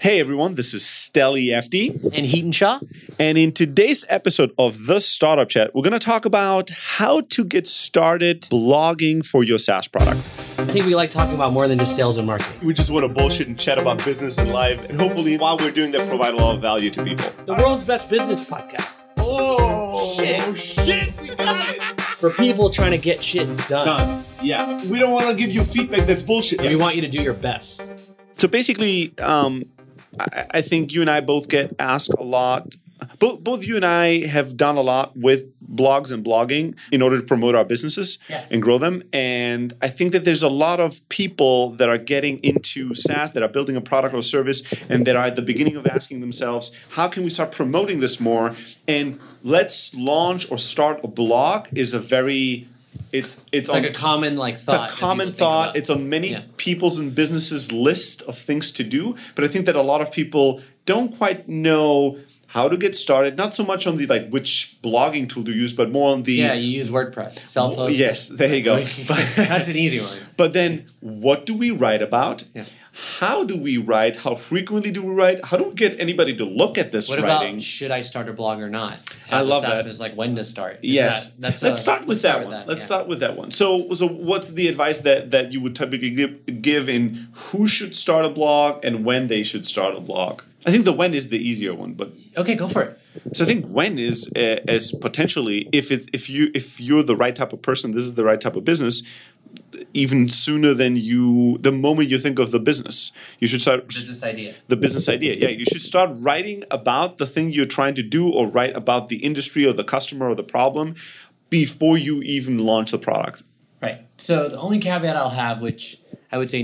Hey everyone, this is Stelly FD. And Heaton Shaw. And in today's episode of The Startup Chat, we're going to talk about how to get started blogging for your SaaS product. I think we like talking about more than just sales and marketing. We just want to bullshit and chat about business and life. And hopefully, while we're doing that, provide a lot of value to people. The world's best business podcast. Oh, shit, we got it. For people trying to get shit done. Yeah. We don't want to give you feedback that's bullshit. We want you to do your best. So basically, I think you and I both get asked a lot. Both you and I have done a lot with blogs and blogging in order to promote our businesses and grow them. And I think that there's a lot of people that are getting into SaaS, that are building a product or service, and that are at the beginning of asking themselves, how can we start promoting this more? And let's launch or start a blog is a very... It's like a common thought. It's a common thought. It's on many people's and businesses' list of things to do. But I think that a lot of people don't quite know how to get started. Not so much on the which blogging tool to use, but more on the... Yeah, you use WordPress, self-hosted. Yes, there you go. That's an easy one. But then what do we write about? Yeah. How do we write? How frequently do we write? How do we get anybody to look at this writing? What about should I start a blog or not? I love that. It's like when to start. Yes. Let's start with that one. Let's start with that one. So what's the advice that you would typically give in who should start a blog and when they should start a blog? I think the when is the easier one, but okay, go for it. So I think when is as potentially if you're the right type of person, this is the right type of business. Even sooner than the moment you think of the business, you should start the business idea. Yeah, you should start writing about the thing you're trying to do, or write about the industry or the customer or the problem before you even launch the product. Right. So the only caveat I'll have, which I would say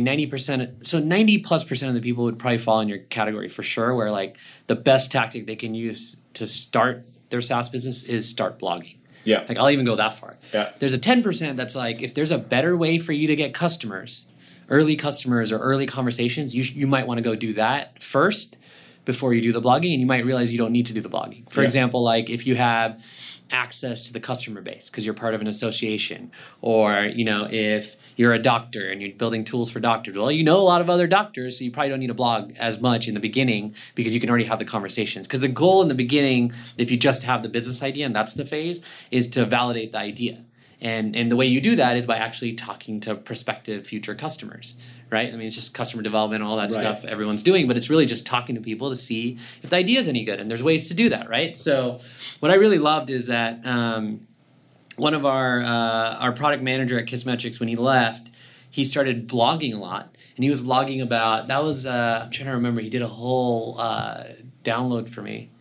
90% of the people would probably fall in your category for sure, where the best tactic they can use to start their SaaS business is start blogging. Yeah. I'll even go that far. Yeah. There's a 10% that's if there's a better way for you to get customers, early customers or early conversations, you might want to go do that first before you do the blogging, and you might realize you don't need to do the blogging. For example, if you have access to the customer base because you're part of an association, or if you're a doctor and you're building tools for doctors, well, a lot of other doctors, so you probably don't need to blog as much in the beginning because you can already have the conversations. Because the goal in the beginning, if you just have the business idea and that's the phase, is to validate the idea. And the way you do that is by actually talking to prospective future customers, right? I mean, it's just customer development, all that stuff everyone's doing, but it's really just talking to people to see if the idea is any good. And there's ways to do that, right? So what I really loved is that one of our product manager at Kissmetrics, when he left, he started blogging a lot. And he was blogging about, I'm trying to remember, he did a whole download for me.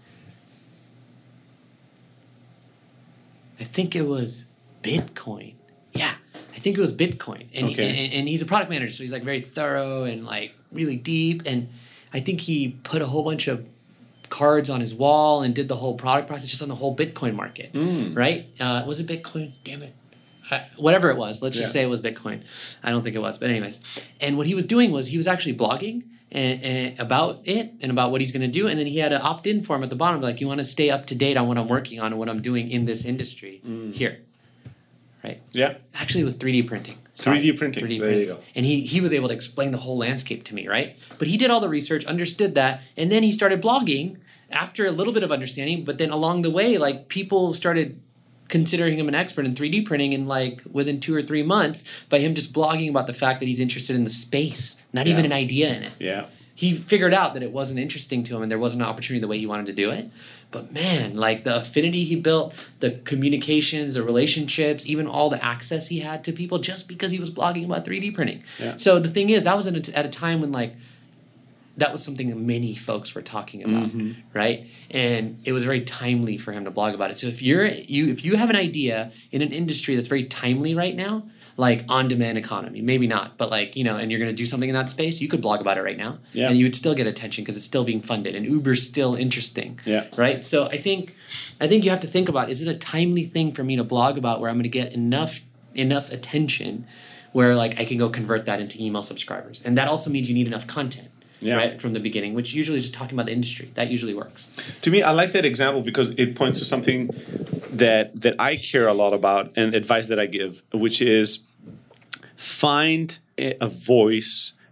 I think it was Bitcoin. Yeah, I think it was Bitcoin. And, and he's a product manager, so he's very thorough and really deep. And I think he put a whole bunch of cards on his wall and did the whole product process just on the whole Bitcoin market, right? Was it Bitcoin? Damn it. Whatever it was, let's just say it was Bitcoin. I don't think it was, but anyways. And what he was doing was he was actually blogging and about it and about what he's going to do. And then he had an opt-in form at the bottom, you want to stay up to date on what I'm working on and what I'm doing in this industry. Here. Right? Yeah. Actually, it was 3D printing. 3D printing. There you go. And he was able to explain the whole landscape to me, right? But he did all the research, understood that, and then he started blogging after a little bit of understanding. But then along the way, people started considering him an expert in 3D printing, and within 2 or 3 months, by him just blogging about the fact that he's interested in the space, not even an idea in it. Yeah. He figured out that it wasn't interesting to him and there wasn't an opportunity the way he wanted to do it. But man, the affinity he built, the communications, the relationships, even all the access he had to people just because he was blogging about 3D printing. Yeah. So the thing is, that was at a time when that was something that many folks were talking about, right? And it was very timely for him to blog about it. So if you have an idea in an industry that's very timely right now, on-demand economy, maybe not, but and you're going to do something in that space, you could blog about it right now, and you would still get attention because it's still being funded, and Uber's still interesting, right? So I think you have to think about, is it a timely thing for me to blog about where I'm going to get enough attention where I can go convert that into email subscribers, and that also means you need enough content. Right from the beginning, which usually is just talking about the industry. That usually works. To me, I like that example because it points to something that I care a lot about and advice that I give, which is find a voice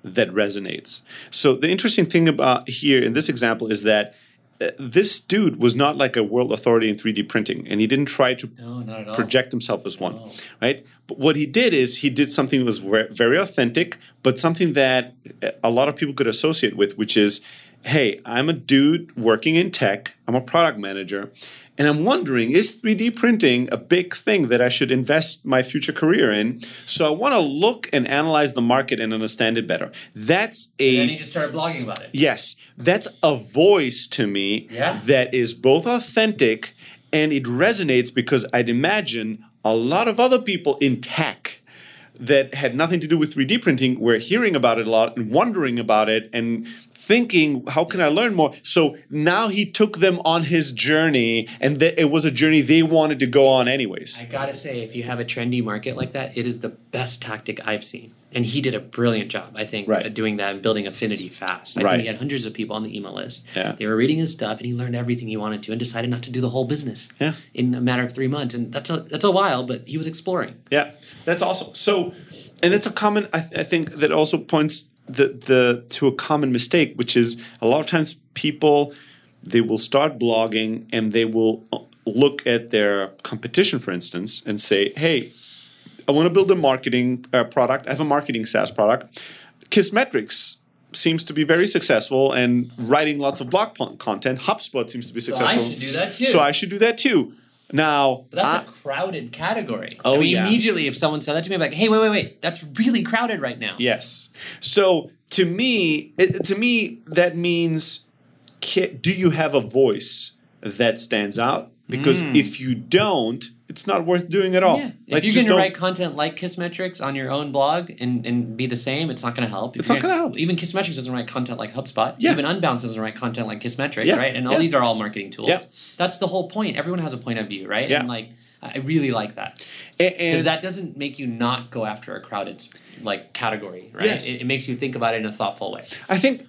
that resonates. So the interesting thing about here in this example is that this dude was not like a world authority in 3D printing, and he didn't try to not at all. project himself as one, right? But what he did is he did something that was very authentic, but something that a lot of people could associate with, which is, hey, I'm a dude working in tech. I'm a product manager. And I'm wondering, is 3D printing a big thing that I should invest my future career in? So I want to look and analyze the market and understand it better. That's And then he just started blogging about it. Yes, that's a voice to me that is both authentic and it resonates because I'd imagine a lot of other people in tech that had nothing to do with 3D printing were hearing about it a lot and wondering about it and thinking, how can I learn more? So now he took them on his journey, and it was a journey they wanted to go on anyways. I gotta say, if you have a trendy market like that, it is the best tactic I've seen. And he did a brilliant job, I think, at doing that and building affinity fast. I think he had hundreds of people on the email list. Yeah. They were reading his stuff, and he learned everything he wanted to and decided not to do the whole business in a matter of 3 months. And that's a while, but he was exploring. Yeah, that's awesome. So, and that's a common, I think, that also points to a common mistake, which is a lot of times people, they will start blogging and they will look at their competition, for instance, and say, hey, I want to build a marketing product. I have a marketing SaaS product. Kissmetrics seems to be very successful and writing lots of blog content. HubSpot seems to be successful. So I should do that too. So I should do that too. Now, but that's a crowded category. Oh, I mean, immediately if someone said that to me, I'm like, hey, wait, that's really crowded right now. Yes. So to me, that means, do you have a voice that stands out? Because if you don't, it's not worth doing at all. Yeah. If you're going to write content like Kissmetrics on your own blog and be the same, it's not going to help. It's not going to help. Even Kissmetrics doesn't write content like HubSpot. Yeah. Even Unbounce doesn't write content like Kissmetrics, right? And all these are all marketing tools. Yeah. That's the whole point. Everyone has a point of view, right? Yeah. And like, I really like that. Because that doesn't make you not go after a crowded category, right? Yes. It makes you think about it in a thoughtful way. I think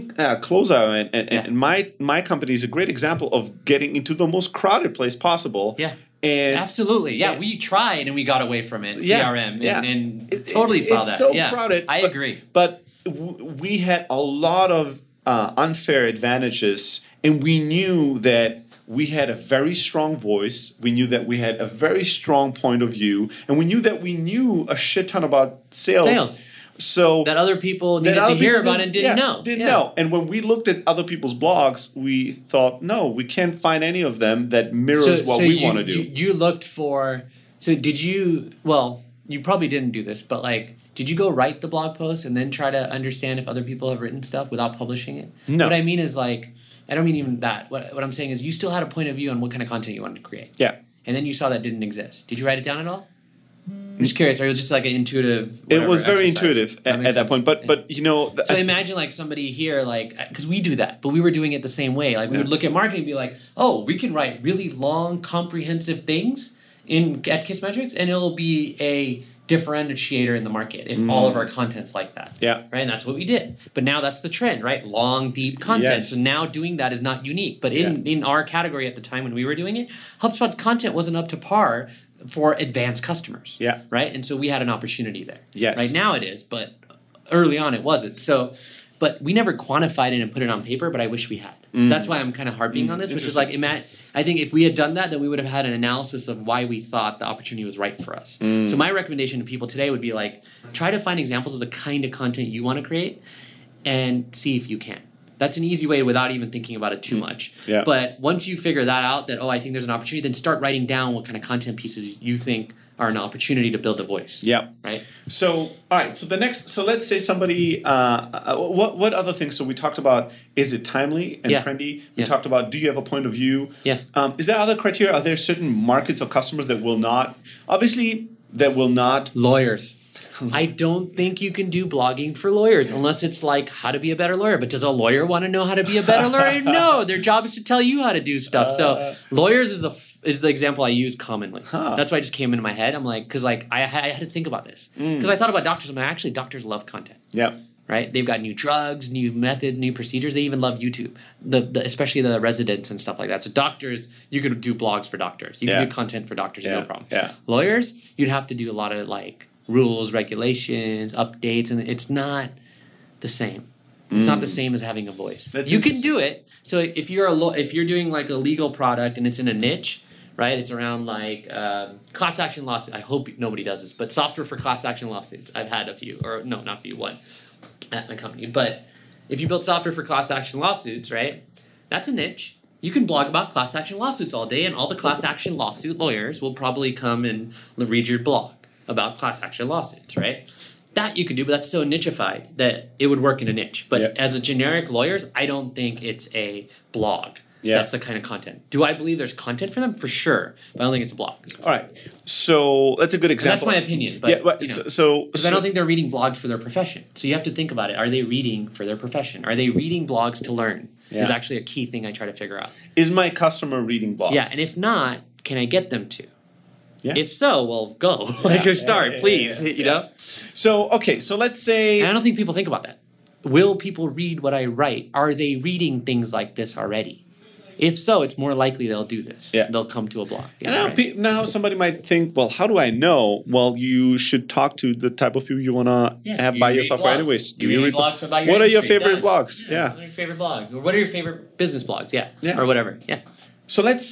Closeout and my company is a great example of getting into the most crowded place possible. Yeah. And absolutely. Yeah, we tried and we got away from it. CRM and totally saw that. It's so crowded. I agree. But we had a lot of unfair advantages, and we knew that we had a very strong voice. We knew that we had a very strong point of view, and we knew that we knew a shit ton about sales. So that other people needed to hear about and didn't know. Didn't know. And when we looked at other people's blogs, we thought, no, we can't find any of them that mirrors what we want to do. You looked for. So did you? Well, you probably didn't do this, but did you go write the blog post and then try to understand if other people have written stuff without publishing it? No. What I mean is I don't mean even that. What I'm saying is you still had a point of view on what kind of content you wanted to create. Yeah. And then you saw that didn't exist. Did you write it down at all? I'm just curious. Or it was just like an intuitive. It was very exercise? intuitive at that point. But you know. So imagine somebody here, because we do that, but we were doing it the same way. We would look at marketing and be like, oh, we can write really long, comprehensive things at Kissmetrics, and it'll be a differentiator in the market if all of our content's like that. Yeah. Right? And that's what we did. But now that's the trend, right? Long, deep content. Yes. So now doing that is not unique. But in our category at the time when we were doing it, HubSpot's content wasn't up to par for advanced customers. Yeah. Right? And so we had an opportunity there. Yes. Right now it is, but early on it wasn't. So, but we never quantified it and put it on paper, but I wish we had. That's why I'm kind of harping on this, which is I think if we had done that, then we would have had an analysis of why we thought the opportunity was right for us. So my recommendation to people today would be try to find examples of the kind of content you want to create and see if you can. That's an easy way without even thinking about it too much. Yeah. But once you figure that out, that, I think there's an opportunity, then start writing down what kind of content pieces you think are an opportunity to build a voice. Yeah. Right? So, all right. So let's say somebody, what other things? So we talked about, is it timely and trendy? We talked about, do you have a point of view? Yeah. Is there other criteria? Are there certain markets or customers that will not, Lawyers. I don't think you can do blogging for lawyers unless it's how to be a better lawyer. But does a lawyer want to know how to be a better lawyer? No, their job is to tell you how to do stuff. So lawyers is the example I use commonly. That's why it just came into my head. I'm because I had to think about this because I thought about doctors. I'm actually doctors love content. Yeah. Right? They've got new drugs, new methods, new procedures. They even love YouTube, especially the residents and stuff like that. So doctors, you could do blogs for doctors. You can do content for doctors, no problem. Yeah. Lawyers, you'd have to do a lot of rules, regulations, updates, and it's not the same. It's not the same as having a voice. That's you can do it. So if you're doing like a legal product and it's in a niche, right? It's around like class action lawsuits. I hope nobody does this, but software for class action lawsuits. I've had a few, or no, not a few, one at my company. But if you build software for class action lawsuits, right? That's a niche. You can blog about class action lawsuits all day, and all the class action lawsuit lawyers will probably come and read your blog about class action lawsuits, right? That you could do, but that's so nichified that it would work in a niche. But as a generic lawyers, I don't think it's a blog. Yeah. That's the kind of content. Do I believe there's content for them? For sure. But I don't think it's a blog. All right. So that's a good example. And that's my opinion. But, because I don't think they're reading blogs for their profession. So you have to think about it. Are they reading for their profession? Are they reading blogs to learn? Is actually a key thing I try to figure out. Is my customer reading blogs? Yeah. And if not, can I get them to? Yeah. If so, well, go. Start, please. You know? So, okay. So let's say... And I don't think people think about that. Will people read what I write? Are they reading things like this already? If so, it's more likely they'll do this. Yeah. They'll come to a blog. Now somebody might think, well, how do I know? Well, you should talk to the type of people you want to have buy your software anyways. Do you read blogs about your What are your favorite blogs? Yeah. What are your favorite blogs? Or what are your favorite business blogs? Or whatever. Yeah. So let's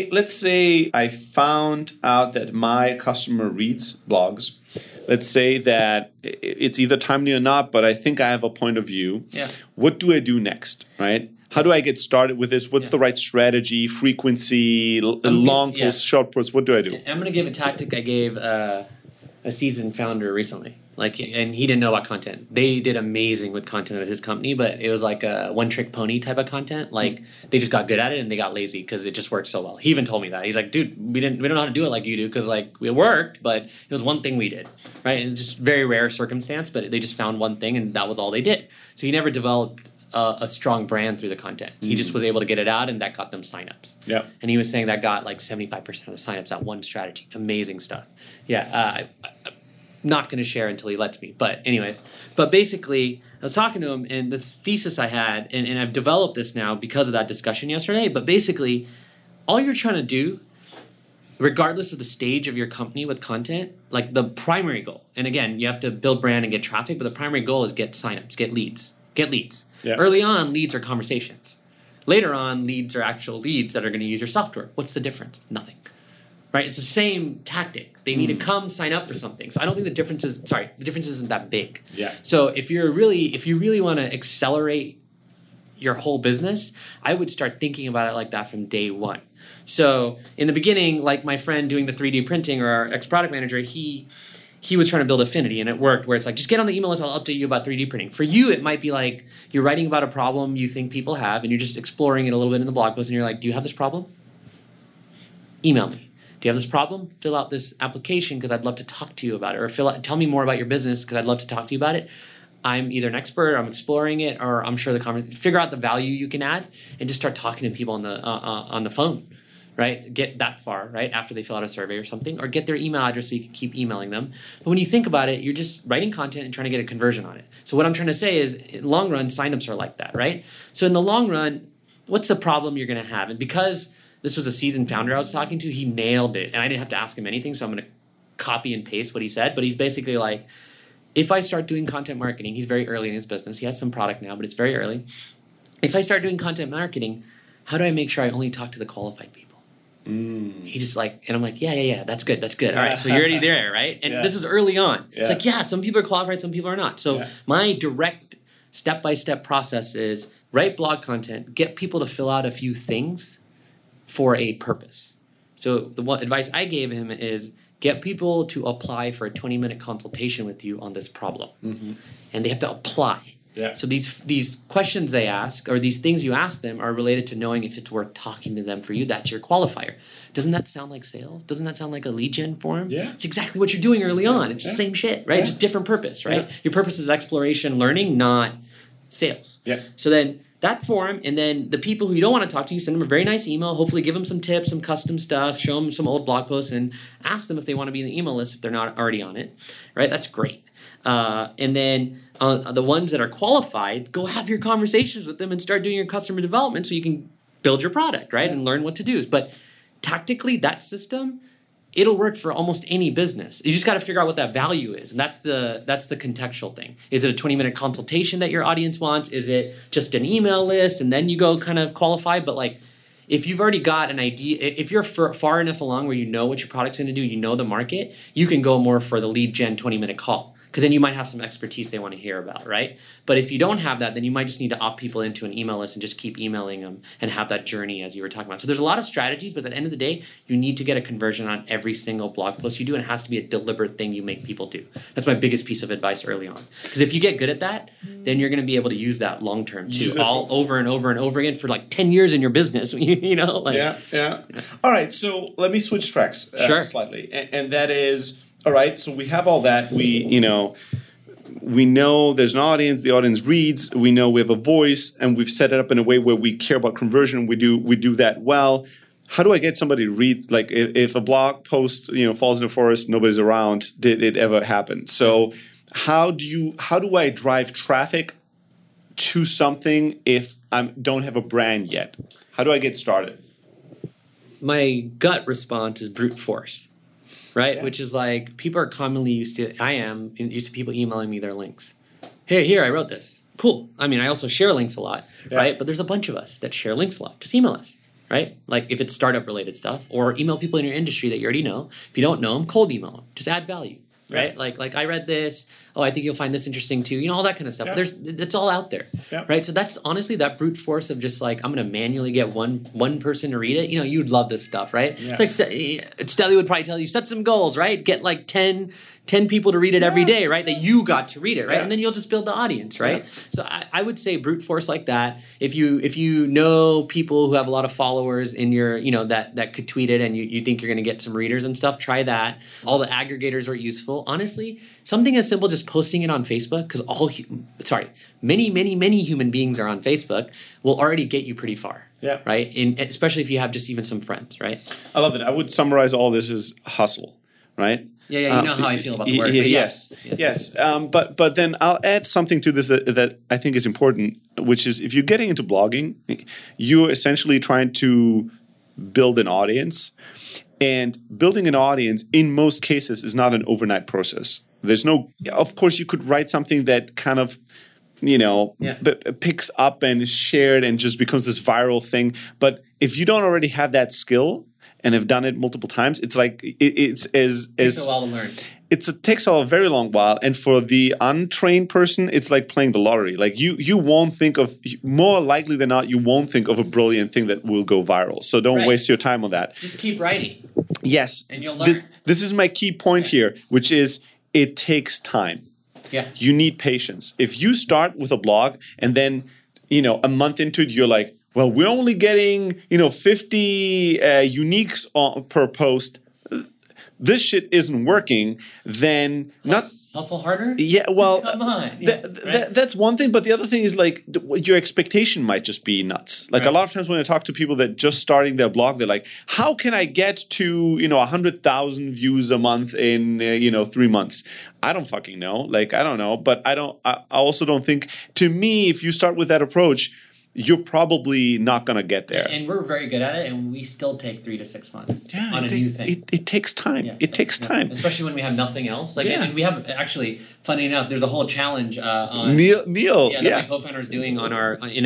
say I found out that my customer reads blogs. Let's say that it's either timely or not, but I think I have a point of view. Yeah. What do I do next, right? How do I get started with this? What's the right strategy, frequency, long posts, short posts? What do I do? I'm going to give a tactic I gave a seasoned founder recently. And he didn't know about content. They did amazing with content at his company, but it was like a one-trick pony type of content. Like they just got good at it and they got lazy because it just worked so well. He even told me that. He's like, dude, we don't know how to do it like you do because like it worked, but it was one thing we did, right? And it's just very rare circumstance, but they just found one thing and that was all they did. So he never developed a strong brand through the content. He just was able to get it out and that got them signups. Yeah. And he was saying that got like 75% of the signups at one strategy. Amazing stuff. Yeah. Not going to share until he lets me. But anyways, basically I was talking to him and the thesis I had, and I've developed this now because of that discussion yesterday, but basically all you're trying to do, regardless of the stage of your company with content, like the primary goal, and again, you have to build brand and get traffic, but the primary goal is get signups, get leads. Yeah. Early on, leads are conversations. Later on, leads are actual leads that are going to use your software. What's the difference? Nothing. Right? It's the same tactic. They need to come sign up for something. So I don't think the difference isn't that big. Yeah. So if you really want to accelerate your whole business, I would start thinking about it like that from day one. So in the beginning, like my friend doing the 3D printing or our ex-product manager, he was trying to build Affinity and it worked where it's like, just get on the email list, I'll update you about 3D printing. For you, it might be like you're writing about a problem you think people have and you're just exploring it a little bit in the blog post and you're like, do you have this problem? Email me. Do you have this problem? Fill out this application because I'd love to talk to you about it. Or tell me more about your business because I'd love to talk to you about it. I'm either an expert, or I'm exploring it, or I'm sure figure out the value you can add and just start talking to people on the phone, right? Get that far, right? After they fill out a survey or something, or get their email address so you can keep emailing them. But when you think about it, you're just writing content and trying to get a conversion on it. So what I'm trying to say is, in the long run, signups are like that, right? So in the long run, what's the problem you're going to have? And because this was a seasoned founder I was talking to, he nailed it. And I didn't have to ask him anything, so I'm going to copy and paste what he said. But he's basically like, if I start doing content marketing, he's very early in his business. He has some product now, but it's very early. If I start doing content marketing, how do I make sure I only talk to the qualified people? He just like, and I'm like, yeah, that's good. All right, so you're already there, right? And this is early on. It's like, some people are qualified, some people are not. So my direct step-by-step process is write blog content, get people to fill out a few things for a purpose. So the one advice I gave him is get people to apply for a 20-minute consultation with you on this problem. And they have to apply. Yeah. So these questions they ask, or these things you ask them, are related to knowing if it's worth talking to them for you. That's your qualifier. Doesn't that sound like sales? Doesn't that sound like a lead gen form? Yeah. It's exactly what you're doing early on. It's the same shit, right? Just different purpose, right? Your purpose is exploration, learning, not sales. Yeah. So then that form, and then the people who you don't want to talk to, you send them a very nice email, hopefully give them some tips, some custom stuff, show them some old blog posts, and ask them if they want to be in the email list if they're not already on it, right? That's great. And then the ones that are qualified, go have your conversations with them and start doing your customer development so you can build your product, right? And learn what to do. But tactically, that system it'll work for almost any business. You just got to figure out what that value is, and that's the contextual thing. Is it a 20-minute consultation that your audience wants? Is it just an email list, and then you go kind of qualify? But like, if you've already got an idea, if you're far enough along where you know what your product's going to do, you know the market, you can go more for the lead gen 20-minute call. Because then you might have some expertise they want to hear about, right? But if you don't have that, then you might just need to opt people into an email list and just keep emailing them and have that journey as you were talking about. So there's a lot of strategies, but at the end of the day, you need to get a conversion on every single blog post you do, and it has to be a deliberate thing you make people do. That's my biggest piece of advice early on. Because if you get good at that, then you're going to be able to use that long term too, all over and over and over again for like 10 years in your business. You know, like, yeah. All right, so let me switch tracks slightly, and that is. All right, so we have all that. We know there's an audience. The audience reads. We know we have a voice, and we've set it up in a way where we care about conversion. We do that well. How do I get somebody to read? Like, if a blog post falls in the forest, nobody's around. Did it ever happen? So how do I drive traffic to something if I don't have a brand yet? How do I get started? My gut response is brute force. Right, yeah. Which is like people are commonly used to people emailing me their links. Here, I wrote this. Cool. I mean, I also share links a lot, right? But there's a bunch of us that share links a lot. Just email us, right? Like if it's startup related stuff, or email people in your industry that you already know. If you don't know them, cold email them. Just add value, right? Like I read this. Oh, I think you'll find this interesting too. All that kind of stuff. Yeah. It's all out there, right? So that's honestly that brute force of just like I'm going to manually get one person to read it. You'd love this stuff, right? Yeah. It's like Steli would probably tell you set some goals, right? Get like 10 people to read it every day, right? That you got to read it, right? And then you'll just build the audience, right? So I would say brute force like that. If you know people who have a lot of followers in your, that could tweet it and you think you're going to get some readers and stuff, try that. All the aggregators are useful. Honestly, something as simple just posting it on Facebook, because many human beings are on Facebook, will already get you pretty far. Yeah. Right? Especially if you have just even some friends, right? I love it. I would summarize all this as hustle, right? Yeah, you know how I feel about the word. Yes. But then I'll add something to this that I think is important, which is if you're getting into blogging, you're essentially trying to build an audience. And building an audience, in most cases, is not an overnight process. Of course, you could write something that kind of, picks up and is shared and just becomes this viral thing. But if you don't already have that skill and have done it multiple times, it's like it takes a while to learn. It takes a very long while, and for the untrained person, it's like playing the lottery. Like you won't think of, more likely than not, you won't think of a brilliant thing that will go viral. So don't waste your time on that. Just keep writing. Yes, and you'll learn. This is my key point here, which is it takes time. Yeah, you need patience. If you start with a blog and then a month into it, you're like, well, we're only getting 50 uniques per post. This shit isn't working, then hustle harder? Yeah, well, come on. That's one thing, but the other thing is like your expectation might just be nuts. Like a lot of times when I talk to people that just starting their blog, they're like, how can I get to 100,000 views a month in 3 months? I don't fucking know. Like I don't know, but I also don't think, to me, if you start with that approach, you're probably not going to get there. And we're very good at it, and we still take 3 to 6 months on a new thing. It takes time. Yeah, it takes time. Especially when we have nothing else. And we have, actually, funny enough, there's a whole challenge on Neil. That my co-founder is doing on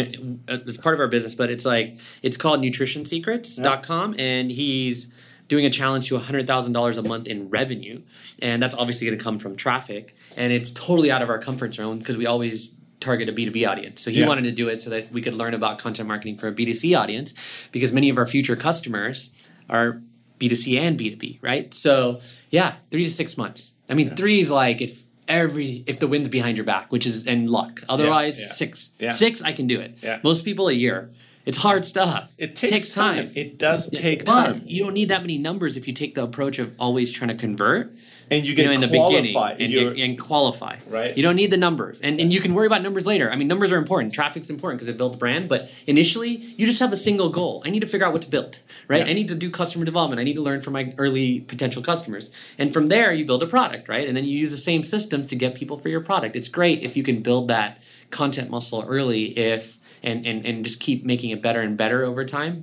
as part of our business, but it's called nutritionsecrets.com, and he's doing a challenge to $100,000 a month in revenue, and that's obviously going to come from traffic, and it's totally out of our comfort zone because we always target a B2B audience. So he wanted to do it so that we could learn about content marketing for a B2C audience, because many of our future customers are B2C and B2B, right? So 3 to 6 months. I mean, 3 is like if the wind's behind your back, which is in luck. Otherwise, 6. Yeah. 6, I can do it. Yeah. Most people, a year. It's hard stuff. It takes time. It does take time. But you don't need that many numbers if you take the approach of always trying to convert. And you get in the qualify. beginning and qualify. Right. You don't need the numbers. And you can worry about numbers later. I mean, numbers are important. Traffic's important because it builds brand. But initially, you just have a single goal. I need to figure out what to build. Right? Yeah. I need to do customer development. I need to learn from my early potential customers. And from there, you build a product, right? And then you use the same systems to get people for your product. It's great if you can build that content muscle early and just keep making it better and better over time.